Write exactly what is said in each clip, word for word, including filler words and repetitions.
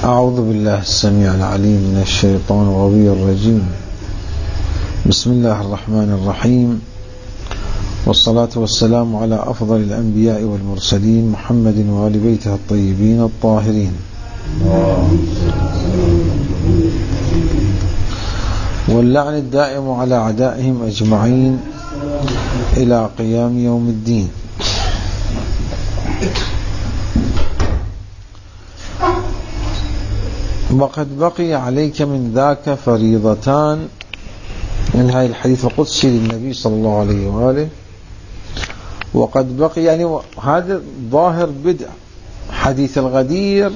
أعوذ بالله السميع العليم من الشيطان الغوي الرجيم. بسم الله الرحمن الرحيم، والصلاة والسلام على أفضل الأنبياء والمرسلين محمد وآل بيته الطيبين الطاهرين، واللعن الدائم على أعدائهم أجمعين إلى قيام يوم الدين. وقد بقي عليك من ذاك فريضتان، من هاي الحديث القدسي للنبي صلى الله عليه وآله. وقد بقي يعني هذا ظاهر بدء حديث الغدير،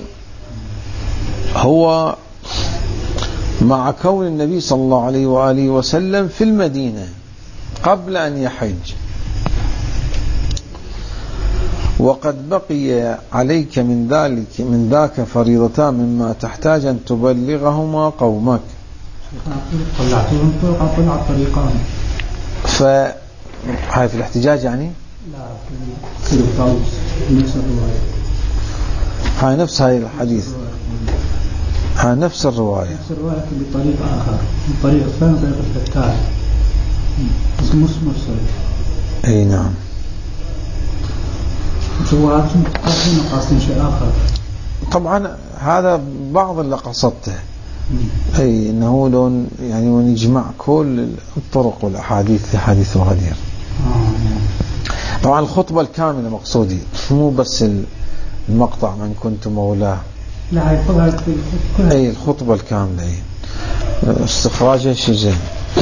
هو مع كون النبي صلى الله عليه وآله وسلم في المدينة قبل أن يحج. وقد بقي عليك من ذلك من ذاك فريضتان مما تحتاج أن تبلغهما قومك. طلعتهم طلع طلع الطريقان. فهاي في الاحتجاج يعني؟ لا في الطاووس نفس الرواية. هاي نفس هاي الحديث. هاي نفس الرواية. نفس الرواية بطريق آخر، الطريق الثاني طريق الفتاح. اسمه مرسل. أي نعم. شو هذا قاصدين قاصدين شيء آخر. طبعا هذا بعض اللي قصدته. أي إنه لون يعني ونجمع كل الطرق والأحاديث لحديث الغدير. طبعا الخطبة الكاملة مقصودي، مو بس المقطع من كنت مولاه. لا هي طبعا كلها. أي الخطبة الكاملة، أي استخراجها شيء زين.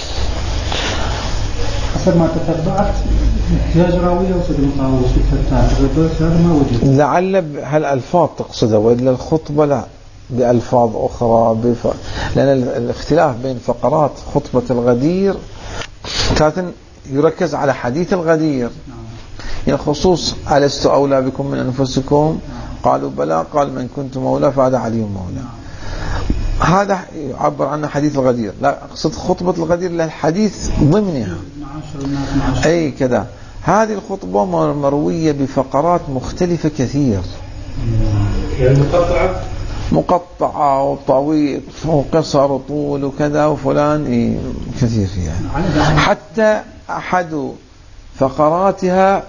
حسب ما تتبعت احتياج راوية وسد الطاووس والفتاح هذا ما وجد. لعل هالألفاظ تقصدها، وإلا الخطبة لا بألفاظ أخرى بف... لأن الاختلاف بين فقرات خطبة الغدير كان يركز على حديث الغدير، يعني خصوص ألست أولى بكم من أنفسكم؟ قالوا بلى، قال من كنت مولى فهذا علي مولى. هذا يعبر عنه حديث الغدير. لا أقصد خطبة الغدير للحديث ضمنها. أي كذا. هذه الخطبة مروية بفقرات مختلفة كثير، يعني مقطعة مقطعة وطويل وقصر وطول وكذا وفلان، إيه كثير فيها. حتى أحد فقراتها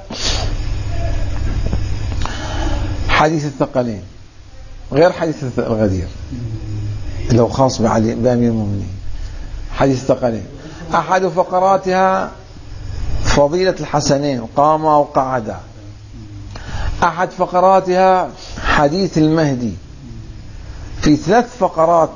حديث الثقلين غير حديث الغدير، لو خاص بعلي بأمير المؤمنين. حديث الثقلين أحد فقراتها فضيلة الحسنين قاما وقعدا. أحد فقراتها حديث المهدي. في ثلاث فقرات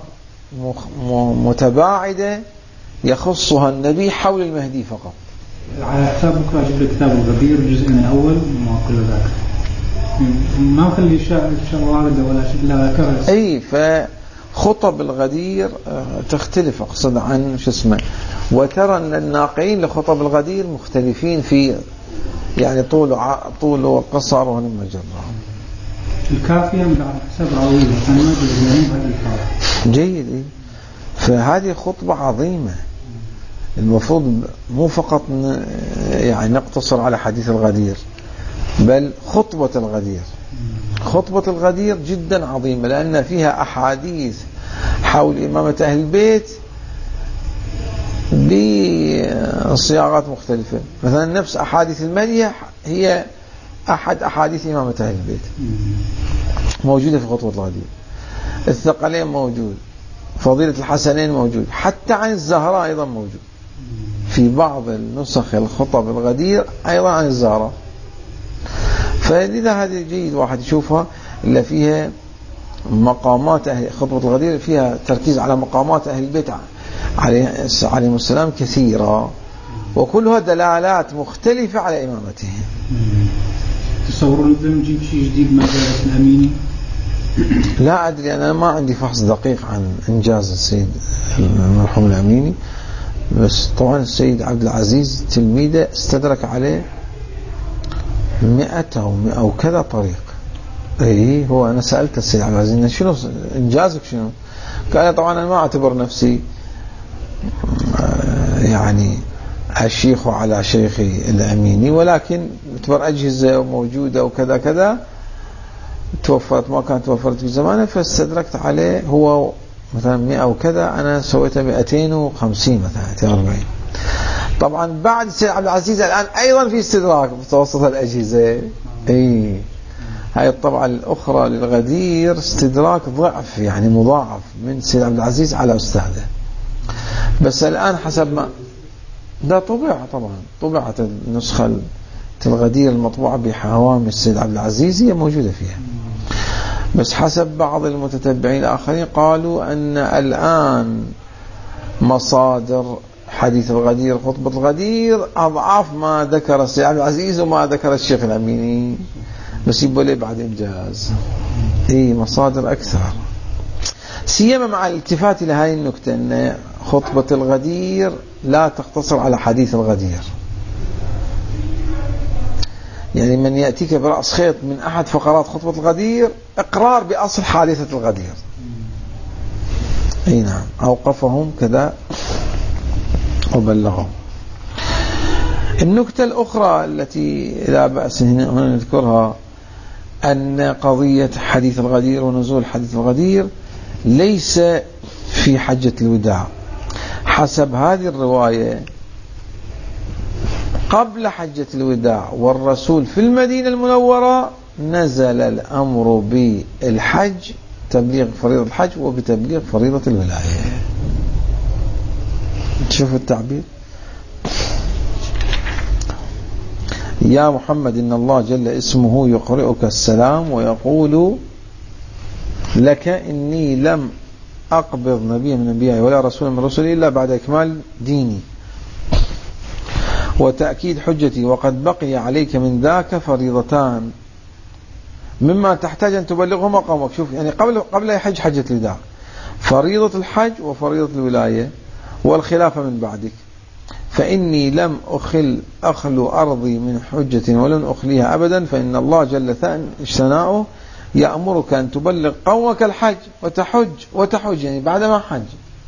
متباعدة يخصها النبي حول المهدي فقط. على حساب بكرة أجيب لك كتاب الغدير الجزء من الأول وما كل ذاك، ما خلي شيء واردة ولا شيء لا ذكر. أي فخطب الغدير تختلف أقصد عن شو اسمه. وترى أن الناقلين لخطب الغدير مختلفين في يعني طول طول وقصر وهالمجرة. الكافية على حساب راويه محمد بن جيد. فهذه خطبة عظيمة، المفروض مو فقط يعني نقتصر على حديث الغدير، بل خطبة الغدير. خطبة الغدير جدا عظيمة لأن فيها أحاديث حول إمامة أهل البيت بصياغات مختلفة. مثلا نفس أحاديث المهدي هي أحد أحاديث إمامة أهل البيت موجودة في خطبة الغدير. الثقلين موجود، فضيلة الحسنين موجود، حتى عن الزهراء أيضا موجود في بعض النسخ الخطب الغدير أيضا عن الزهراء. فلذا هذه جيد واحد يشوفها، إلا فيها مقامات أهل خطبة الغدير، فيها تركيز على مقامات أهل البيت عليهم السلام كثيرة، وكلها دلالات مختلفة على إمامته. تصورون إذا نجيب شيء جديد ما جاءت الأميني؟ لا أدري، أنا ما عندي فحص دقيق عن إنجاز السيد المرحوم الأميني، بس طبعا السيد عبد العزيز تلميذه استدرك عليه مئة أو مئة أو كذا طريق. إيه هو أنا سألت السيد عبد العزيز شنو إنجازك شنو؟ قال طبعا أنا ما أعتبر نفسي يعني الشيخ على شيخي الأميني، ولكن اعتبر أجهزة موجودة وكذا كذا توفرت ما كانت توفرت في زمانه فاستدركت عليه هو مثلا مئة وكذا أنا سويتها مئتين وخمسين مثلا مئتين وأربعين. طبعا بعد السيد عبد العزيز الآن أيضا في استدراك متوسط الأجهزة. اي هاي الطبعة الأخرى للغدير استدراك ضعف يعني مضاعف من السيد عبد العزيز على أستاذه. بس الآن حسب ما ده طبع طبعا طبعت النسخة الغدير المطبوعة بحوامل السيد عبد العزيز هي موجودة فيها. بس حسب بعض المتتبعين الآخرين قالوا أن الآن مصادر حديث الغدير خطبة الغدير أضعاف ما ذكر السيد عبد العزيز وما ذكر الشيخ الأميني، بس يبقى لي بعد إنجاز. إيه مصادر أكثر، سيما مع الالتفات إلى هذه النكتة أن خطبة الغدير لا تقتصر على حديث الغدير. يعني من يأتيك برأس خيط من أحد فقرات خطبة الغدير إقرار بأصل حادثة الغدير. أي نعم أوقفهم كذا وبلغهم. النكتة الأخرى التي لا بأس هنا نذكرها أن قضية حديث الغدير ونزول حديث الغدير ليس في حجة الوداع. حسب هذه الرواية قبل حجة الوداع والرسول في المدينة المنورة نزل الأمر بالحج، تبليغ فريضة الحج وبتبليغ فريضة الولاية. تشوف التعبير، يا محمد إن الله جل اسمه يقرئك السلام ويقول لك إني لم أقبض نبيا من أنبيائي ولا رسولا من رسلي إلا بعد إكمال ديني وتأكيد حجتي، وقد بقي عليك من ذاك فريضتان مما تحتاج أن تبلغهما قومك. شوف يعني قبل قبل يحج حجة الوداع فريضة الحج وفريضة الولاية والخلافة من بعدك، فإني لم أخل أخل أرضي من حجة ولن أخليها أبدا، فإن الله جل ثناؤه يأمرك أن تبلغ قومك الحج وتحج وتحج يعني بعدما حج،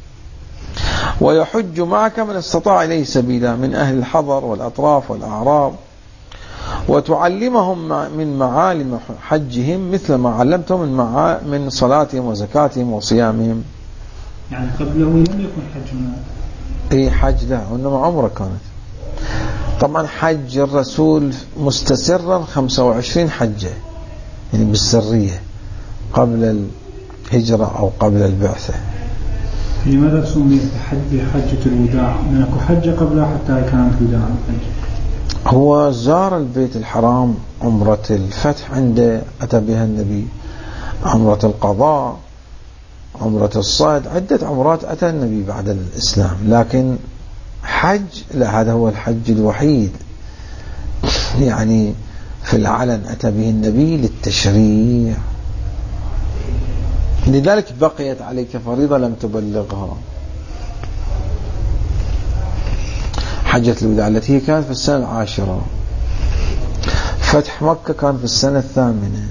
ويحج معك من استطاع إليه سبيلا من أهل الحضر والأطراف والأعراب، وتعلمهم من معالم حجهم مثل ما علمتهم من, مع... من صلاتهم وزكاتهم وصيامهم. يعني قبله لم يكن حج هناك. اي حج لا، وإنما عمره كانت. طبعا حج الرسول مستسرا خمسة وعشرين حجة يعني بالسرية قبل الهجرة أو قبل البعثة. لماذا سميت حجة الوداع؟ لأنه حجة قبلها حتى كانت وداع. هو زار البيت الحرام عمرة الفتح عند أتى بها النبي، عمرة القضاء، عمرة الصيد، عدة عمرات أتى النبي بعد الإسلام، لكن حج لا، هذا هو الحج الوحيد يعني في العلن أتى به النبي للتشريع، لذلك بقيت عليك فريضة لم تبلغها. حجة الوداع التي كانت في السنة العاشرة، فتح مكة كان في السنة الثامنة،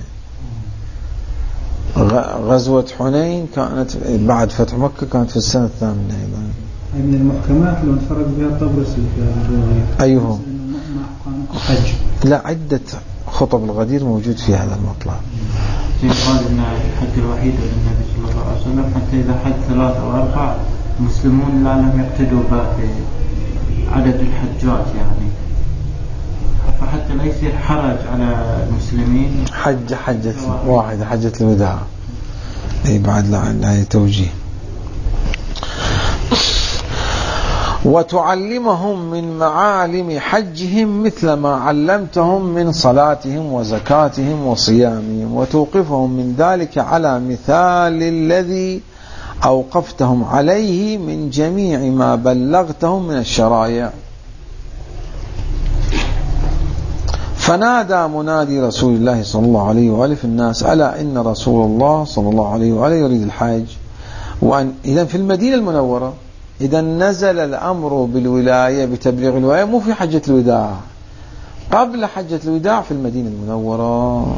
غزوة حنين كانت بعد فتح مكة كانت في السنة الثامنة أيضا. من المحكمات لو نفرق بها الطبرسي في الرواية. أيوه حج. لا، عدة خطب الغدير موجود في هذا المطلع. قال إن الحج الوحيد للنبي صلى الله عليه وسلم حتى إذا حج ثلاثة أو أربعة المسلمون لا لم يقتدوا في عدد الحجات يعني، فحتى لا يصير حرج على المسلمين. حج حجة واحدة حجة الوداع، أي بعد لا توجيه. وتعلمهم من معالم حجهم مثل ما علمتهم من صلاتهم وزكاتهم وصيامهم، وتوقفهم من ذلك على مثال الذي أوقفتهم عليه من جميع ما بلغتهم من الشرائع. فنادى منادي رسول الله صلى الله عليه وآله في الناس ألا إن رسول الله صلى الله عليه وآله يريد الحج. وأن إذن في المدينة المنورة إذا نزل الأمر بالولاية بتبليغ الولاية مو في حجة الوداع، قبل حجة الوداع في المدينة المنورة.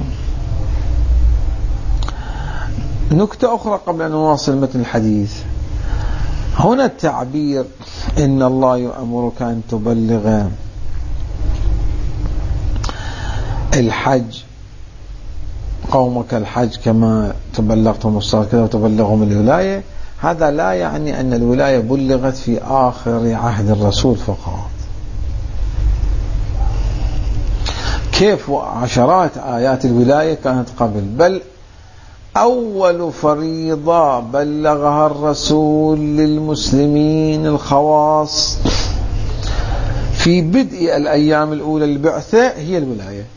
نكتة أخرى قبل أن نواصل متن الحديث، هنا التعبير إن الله يأمرك أن تبلغ الحج قومك الحج كما تبلغتهم الصلاة كذا وتبلغهم الولاية، هذا لا يعني أن الولاية بلغت في آخر عهد الرسول فقط. كيف عشرات آيات الولاية كانت قبل، بل أول فريضة بلغها الرسول للمسلمين الخواص في بدء الأيام الأولى للبعثة هي الولاية،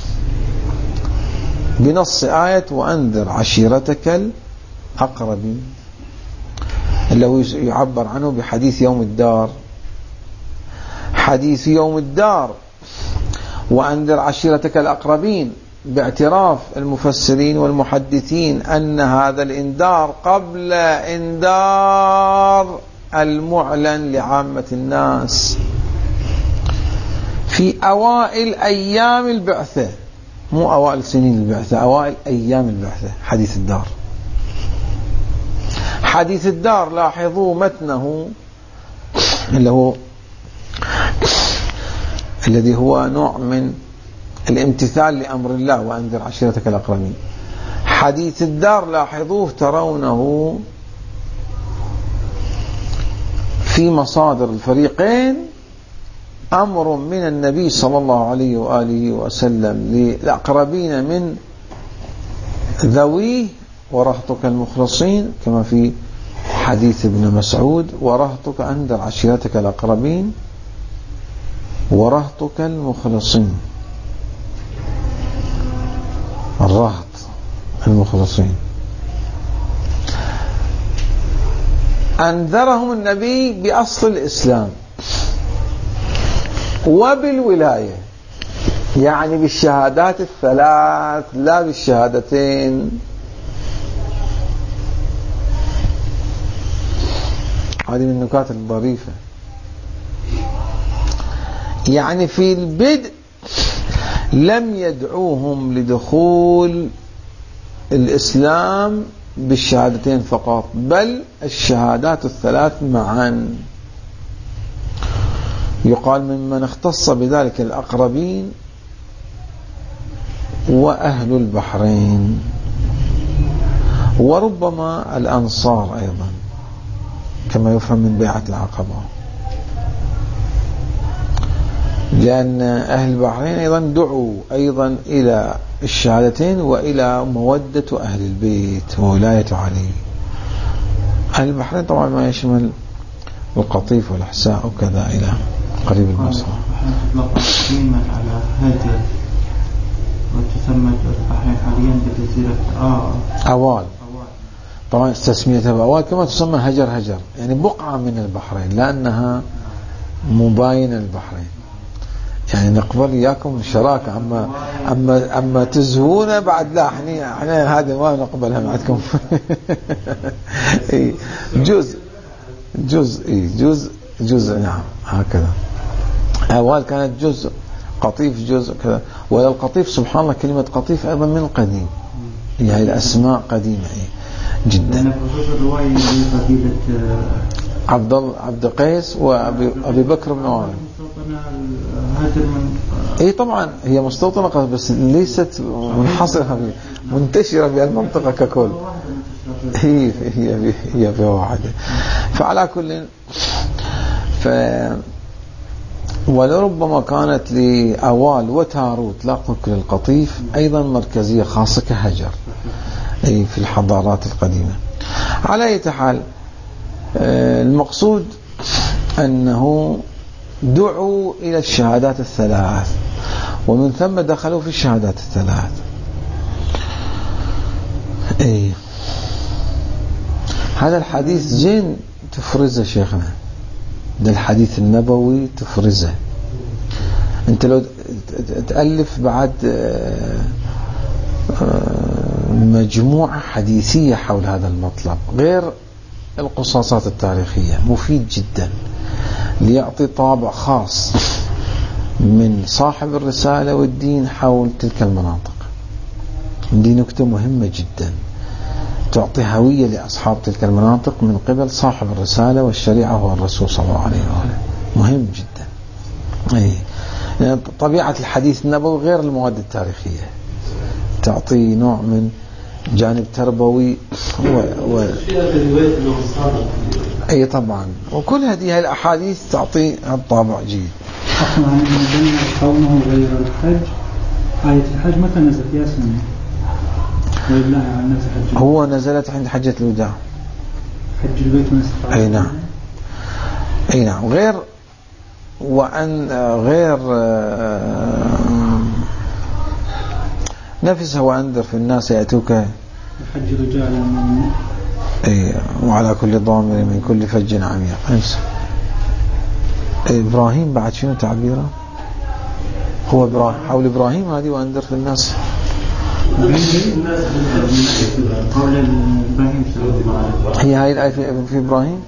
بنص آية وأنذر عشيرتك الأقربين، اللي هو يعبر عنه بحديث يوم الدار. حديث يوم الدار وأنذر عشيرتك الأقربين باعتراف المفسرين والمحدثين أن هذا الإنذار قبل إنذار المعلن لعامة الناس في أوائل أيام البعثة، مو أوائل سنين البعثة، أوائل أيام البعثة. حديث الدار حديث الدار لاحظوا متنه اللي هو الذي هو نوع من الامتثال لأمر الله وأنذر عشيرتك الأقربين. حديث الدار لاحظوه ترونه في مصادر الفريقين أمر من النبي صلى الله عليه وآله وسلم للأقربين من ذويه ورهطك المخلصين، كما في حديث ابن مسعود ورهطك أنذر عشيرتك الأقربين ورهطك المخلصين، الرهط المخلصين. أنذرهم النبي بأصل الإسلام وبالولاية، يعني بالشهادات الثلاث لا بالشهادتين. هذه من النكات الظريفة. يعني في البدء لم يدعوهم لدخول الإسلام بالشهادتين فقط، بل الشهادات الثلاث معا. يقال ممن اختص بذلك الأقربين وأهل البحرين، وربما الأنصار أيضا كما يفهم من بيعة العقبة، لأن أهل البحرين أيضا دعوا أيضا إلى الشهادتين وإلى مودة أهل البيت وولاية علي. أهل البحرين طبعا ما يشمل القطيف والأحساء وكذا إلى قريب المصر. تقسيما على هجر وتسمى البحرين حاليا بجزيرة آه أوال. طبعا تسميتها بأوال كما تسمى هجر هجر، يعني بقعة من البحرين لأنها مباينة البحرين. يعني نقبل إياكم الشراكة، أما أما أما تزهونا بعد لا، احنا احنا هذه ما نقبلها معكم. جزء جزء جزء جزء نعم هكذا. أول كانت جزء، قطيف جزء كذا. ولا القطيف سبحان الله كلمة قطيف أيضا من القديم، يعني الأسماء قديمة جدا. عبد الله عبد قيس وأبي أبي بكر بن عوف. اي طبعا هي مستوطنة بس ليست منحصرة منتشرة في المنطقة ككل، هي هي هي في واحدة. فعلى كل ف ولربما كانت لأوال وتاروت لا تذكر القطيف أيضا مركزية خاصة كهجر أي في الحضارات القديمة. على أي حال المقصود أنه دعوا إلى الشهادات الثلاث، ومن ثم دخلوا في الشهادات الثلاث. أي هذا الحديث جين تفرزه شيخنا، ده الحديث النبوي تفرزه. انت لو تألف بعد مجموعة حديثية حول هذا المطلب غير القصاصات التاريخية، مفيد جدا ليعطي طابع خاص من صاحب الرسالة والدين حول تلك المناطق. دي نكتة مهمة جدا تعطي هوية لأصحاب تلك المناطق من قبل صاحب الرسالة والشريعة هو الرسول صلى الله عليه وآله. مهم جدا. أي يعني طبيعة الحديث النبوي غير المواد التاريخية، تعطي نوع من جانب تربوي و... و... أي طبعا، وكل هذه الأحاديث تعطي الطابع جيد. أصلا عن بين قومه غير الحج، آية الحج متى نزلت يا سنة؟ ولله على الناس حج. هو نزلت عند حجة الوداع. حج البيت من استطاع. أي نعم. أي نعم. غير وأن غير نفسه وأنذر في الناس يأتوك حج رجال. أي وعلى كل ضامر من كل فج عميق. أنسى. إبراهيم بعد شنو تعبيره؟ هو إبراهيم حول إبراهيم هذه وأنذر في الناس. هي هاي الآية في إبراهيم.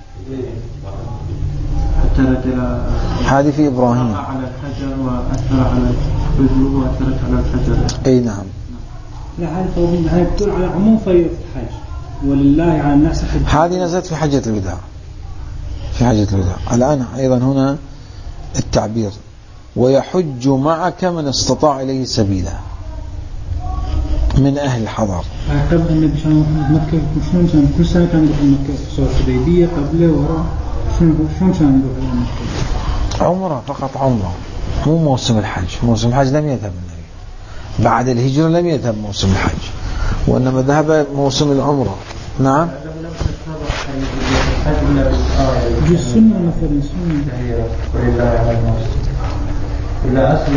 هذه في إبراهيم. على الحجر وأثر على الرجل وأثرت على الحجر. أي نعم. لا هذه هاي بتدل على عموم في الحج، ولله على الناس حج. هذه نزلت في حجة الوداع. في حجة الوداع. الآن أيضا هنا التعبير ويحج معك من استطاع إليه سبيلا من أهل الحضر. قبل النبي صلى الله عليه وسلم مكة شلون كان كل سنة كان يروح مكة صار حديبية قبله ورا شلون شلون كان يروح مكة؟ عمره فقط عمره، مو موسم الحج. موسم الحج لم يذهب النبي بعد الهجرة، لم يذهب موسم الحج، وإنما ذهب موسم العمرة. نعم. جزء سنة مثلا سنة. ولله على الناس. ولا أصل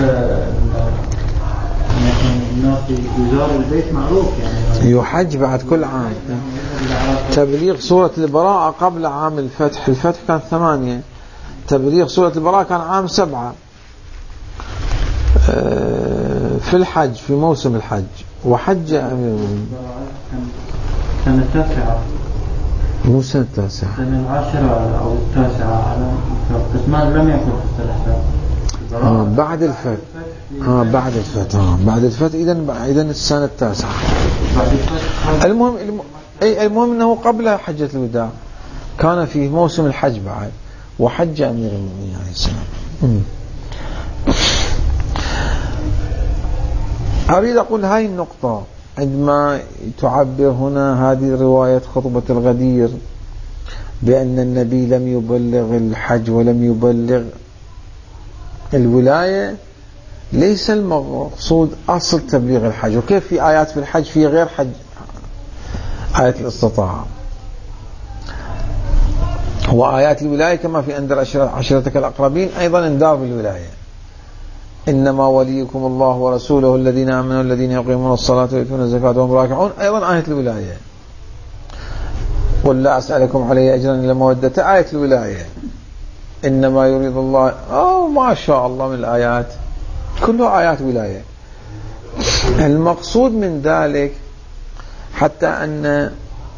الناس يزار البيت معروف يعني. يحج بعد كل عام. تبليغ سورة البراءة قبل عام الفتح. الفتح كان ثمانية. تبليغ سورة البراءة كان عام سبعة في الحج، في موسم الحج. وحج سنة التاسعة. مو سنة التاسعة، سنة العاشرة أو التاسعة على بس ما لم يكن في الثلاثة. آه بعد الفتح. آه بعد الفتح. آه بعد الفتح. إذن إذن السنة التاسعة. بعد الفتح. المهم الم... أي المهم أنه قبل حجة الوداع كان في موسم الحج بعد، وحج أمير المؤمنين عليه السلام. م. أريد أقول هاي النقطة عندما تعبر هنا هذه رواية خطبة الغدير بأن النبي لم يبلغ الحج ولم يبلغ الولاية، ليس المقصود أصل تبليغ الحج. وكيف في آيات في الحج في غير حج آية الاستطاعة، وآيات الولاية كما في أنذر عشيرتك الأقربين أيضا اندار بالولاية. إنما وليكم الله ورسوله الذين آمنوا الذين يقيمون الصلاة ويؤتون الزكاة وهم راكعون، أيضا آية الولاية. قل لا أسألكم عليه أجرا إلا مودة، آية الولاية. إنما يريد الله، أو ما شاء الله من الآيات كلها آيات ولاية. المقصود من ذلك حتى أن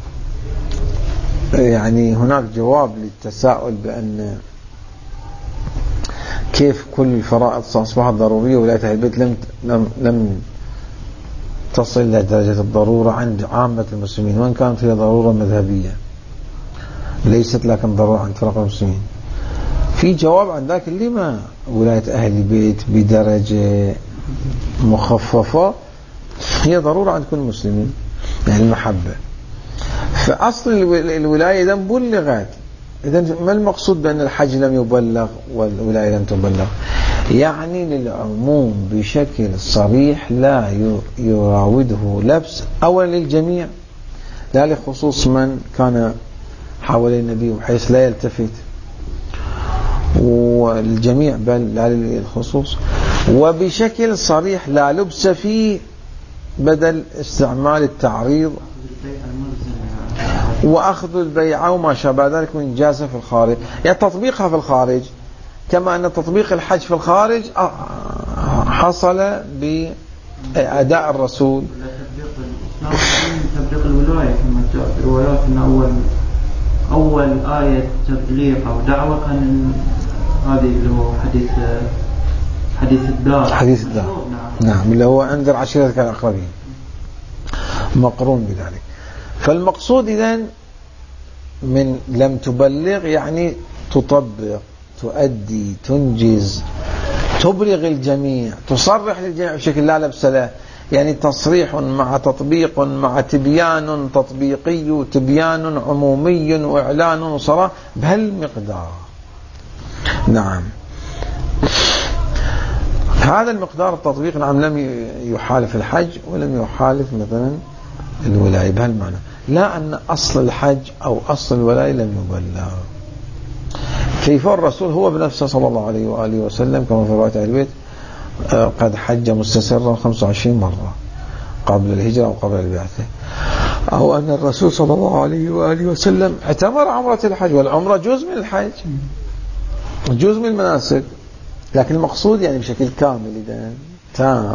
يعني هناك جواب للتساؤل بأن كيف كل الفرائض أصبحت ضرورية ولاية أهل البيت لم لم لم تصل إلى درجة الضرورة عند عامة المسلمين، وإن كانت هي ضرورة مذهبية ليست لكن ضرورة عند فرق المسلمين. في جواب عن ذلك اللي ما ولاية أهل البيت بدرجة مخففة هي ضرورة عند كل المسلمين، يعني المحبة. فأصل الولاية إذا بلغت، إذا ما المقصود بأن الحج لم يبلغ والولاية لم تبلغ؟ يعني للعموم بشكل صريح لا يراوده لبس، أولا للجميع لا لخصوص من كان حوالي النبي بحيث لا يلتفت، والجميع بل لا للخصوص، وبشكل صريح لا لبس فيه بدل استعمال التعريض وأخذ البيعة وما شابه ذلك من جازة في الخارج. يعني تطبيقها في الخارج كما أن تطبيق الحج في الخارج حصل بأداء الرسول. تطبيق الولاية كما جاء في الروايات أن أول أول آية تبليغ أو دعوة كان هذه اللي هو حديث حديث الدار. حديث الدار نعم, نعم اللي هو أنذر عشيرتك الأقربين مقرون بذلك. فالمقصود إذن من لم تبلغ يعني تطبق، تؤدي، تنجز، تبلغ الجميع، تصرح للجميع بشكل لا لبس له. يعني تصريح مع تطبيق مع تبيان تطبيقي وتبيان عمومي وإعلان وصراحة بهالمقدار. نعم، هذا المقدار التطبيق نعم لم يحالف الحج ولم يحالف مثلا الولاية بهالمعنى، لا أن أصل الحج أو أصل الولاية لم يبلغ. كيف الرسول هو بنفسه صلى الله عليه وآله وسلم كما في رواية أهل البيت قد حج مستسرا خمسة وعشرين مرة قبل الهجرة أو قبل البعثة، أو أن الرسول صلى الله عليه وآله وسلم اعتمر عمرة الحج، والعمرة جزء من الحج جزء من المناسك، لكن المقصود يعني بشكل كامل إذا تام.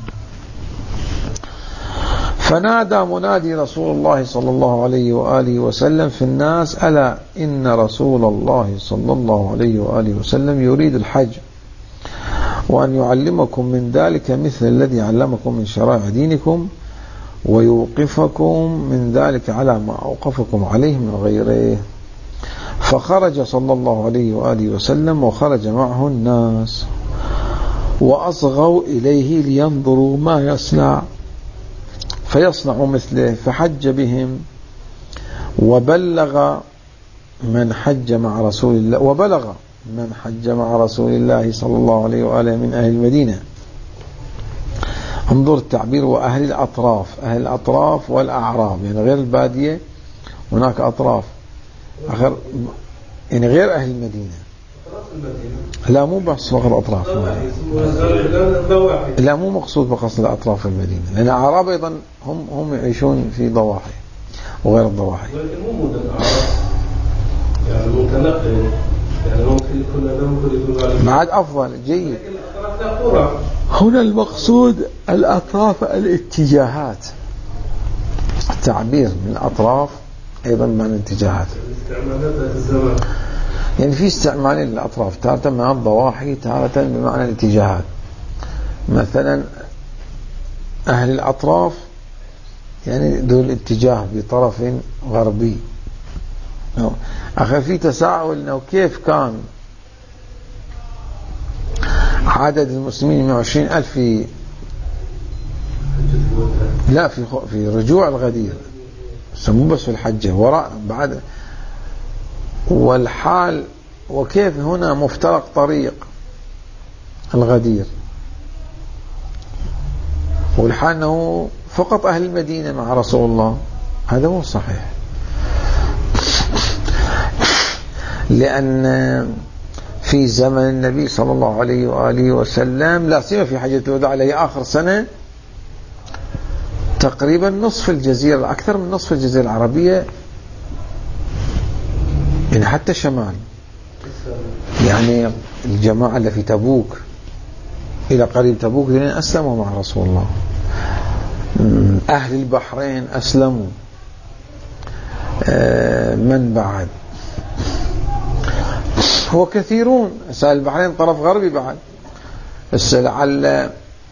فنادى منادي رسول الله صلى الله عليه وآله وسلم في الناس: ألا إن رسول الله صلى الله عليه وآله وسلم يريد الحج، وأن يعلمكم من ذلك مثل الذي علمكم من شرائع دينكم، ويوقفكم من ذلك على ما أوقفكم عليه من غيره. فخرج صلى الله عليه وآله وسلم وخرج معه الناس، وأصغوا إليه لينظروا ما يصنع فيصنع مثله، فحج بهم وبلغ من حج مع رسول الله وبلغ من حج مع رسول الله صلى الله عليه وآله من أهل المدينة. انظر التعبير: وأهل الأطراف، أهل الأطراف والأعراب، يعني غير البادية، هناك أطراف آخر يعني غير أهل المدينة. لا مو بس فقط أطراف المدينة، لا مو مقصود فقط أطراف المدينة، لأن الأعراب أيضا هم هم يعيشون في ضواحي وغير الضواحي. ولكن مو مدن الأعراب، يعني متنقل، يعني ممكن يكون هذا ممكن يكون بعد أفضل جيد. هنا المقصود الأطراف الاتجاهات، التعبير من الأطراف أيضا معنى الاتجاهات، يعني في استعمالين للأطراف، تارة مع الضواحي، تارة بمعنى الاتجاهات. مثلا أهل الأطراف يعني دول اتجاه بطرف غربي. أخي في تساؤل أنه كيف كان عدد المسلمين مئة وعشرين ألف في لا في في رجوع الغدير، مو بس في الحجة وراء بعد، والحال وكيف هنا مفترق طريق الغدير، والحال أنه فقط أهل المدينة مع رسول الله. هذا مو صحيح، لأن في زمن النبي صلى الله عليه وآله وسلم لا سيما في حجة الوداع عليه آخر سنة تقريبا نصف الجزيرة، أكثر من نصف الجزيرة العربية، يعني حتى الشمال، يعني الجماعة اللي في تبوك إلى قريب تبوك أسلموا مع رسول الله. أهل البحرين أسلموا. من بعد هو كثيرون، سائل البحرين طرف غربي بعد، بس لعل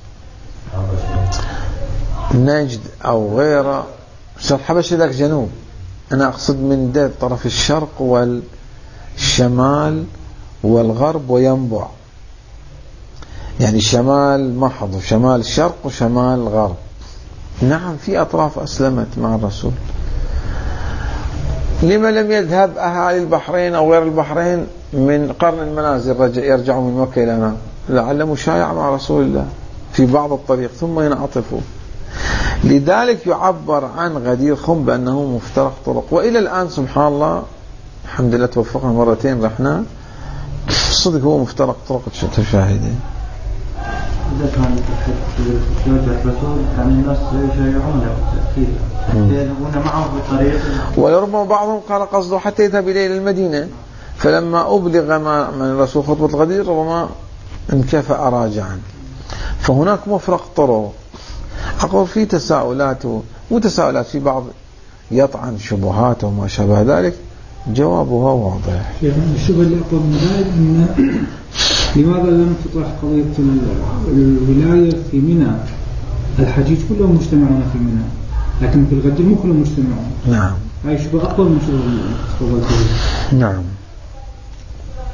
نجد أو غيره، الحبشة ذاك جنوب، أنا أقصد من ده طرف الشرق والشمال والغرب وينبع، يعني شمال محض وشمال الشرق وشمال الغرب. نعم في أطراف أسلمت مع الرسول. لما لم يذهب أهالي البحرين أو غير البحرين من قرن المنازل يرجعوا من مكة إلى هنا؟ لعل مشايع مع رسول الله في بعض الطريق ثم ينعطفوا. لذلك يعبر عن غدير خم بأنه مفترق طرق، وإلى الآن سبحان الله الحمد لله توفقنا مرتين رحنا، صدق هو مفترق طرق تشاهدين. إذا كان يوجد رسول كان الناس يشيعونه بالتأكيد يذهبون معه بالطريق، ولربما بعضهم قال قصده حتى يذهب إليه المدينة، فلما أبلغ ما من الرسول خطبة الغدير ربما انكفأ راجعا. فهناك مفرق طرق. أقول في تساؤلات وتساؤلات في بعض يطعن شبهات وما شابه ذلك، جوابها واضح. الشبهة اللي أقوى من ذلك أن لماذا لم تطرح قضية الولاية في منى؟ الحجيج كلهم مجتمعون في منى، لكن في الغدير مو كلهم مجتمعون. نعم. هاي شبهة أقوى من شبهة. نعم.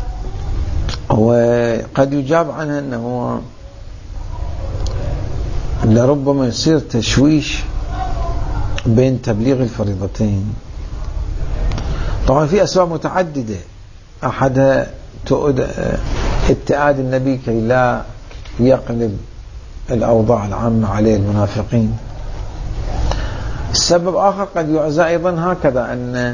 وقد يجاب عنها أنه لربما يصير تشويش بين تبليغ الفريضتين. طبعا في أسباب متعددة، أحدها ابتعاد النبي كي لا يقلب الأوضاع العامة عليه المنافقين. السبب آخر قد يعزى أيضا هكذا، أن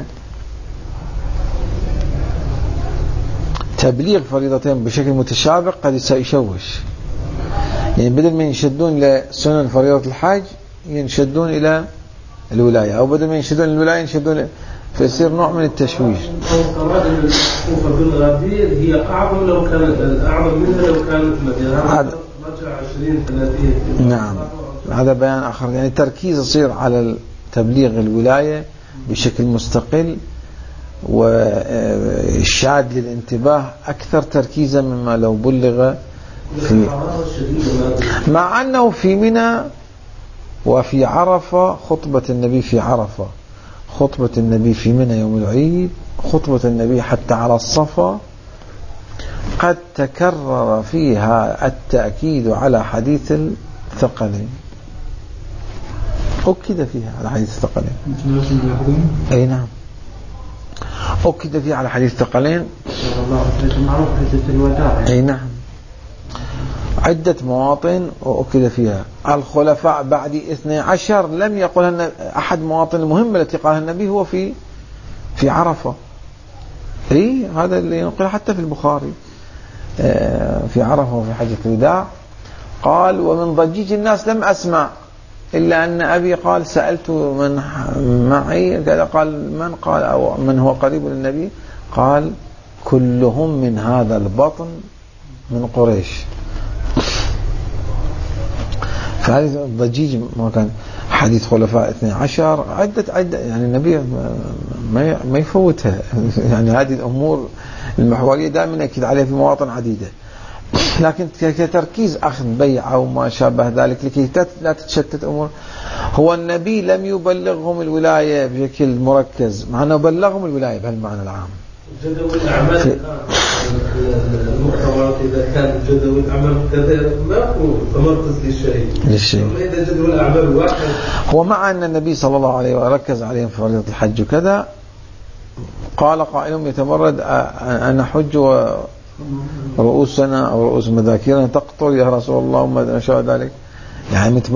تبليغ فريضتين بشكل متشابه قد يشوش، يعني بدل ما ينشدون لسنن فريضة الحج ينشدون إلى الولاية، أو بدل ما ينشدون الولاية ينشدون، فيصير نوع من التشويش. الكوفة بالغدير هي أعظم لو كانت أعظم منها لو كانت مدينة رجع عشرين ثلاثين. نعم، هذا بيان آخر. يعني التركيز يصير على تبليغ الولاية بشكل مستقل، والشاد للانتباه أكثر تركيزا مما لو بلغ في، مع أنه في منى وفي عرفة خطبة النبي في عرفة، خطبة النبي في منى يوم العيد، خطبة النبي حتى على الصفا قد تكرر فيها التأكيد على حديث الثقلين، أكد فيها على حديث الثقلين. أي نعم، أكد فيها على حديث الثقلين. معروف حديث الوداع. أي نعم، عدة مواطن وأكد فيها. الخلفاء بعد اثني عشر لم يقل أحد مواطن المهمة التي قالها النبي هو في في عرفة. إيه هذا اللي ينقل حتى في البخاري في عرفة وفي حجة الوداع. قال: ومن ضجيج الناس لم أسمع إلا أن أبي قال سألت من معي، قال من؟ قال أو من هو قريب للنبي؟ قال: كلهم من هذا البطن من قريش. فهذا الضجيج ما كان حديث خلفاء اثني عشر عدة عدة، يعني النبي ما ما يفوتها. يعني هذه الأمور المحورية دائما يأكد عليها في مواطن عديدة، لكن كتركيز أخذ بيع أو ما شابه ذلك لكي لا تتشتت أمور. هو النبي لم يبلغهم الولاية بشكل مركز، مع أنه بلغهم الولاية بهالمعنى العام. جدول الأعمال المحتوى إذا كان جدول الأعمال كذا ما هو تمركز للشيء للشيء إذا جدول الأعمال واحد. هو مع أن النبي صلى الله عليه وسلم ركز عليهم في فريضة الحج وكذا، قال قائلهم يتمرد أن حج ورؤوسنا أو رؤوس مذاكيرنا تقطر يا رسول الله وما شاء ذلك، يعني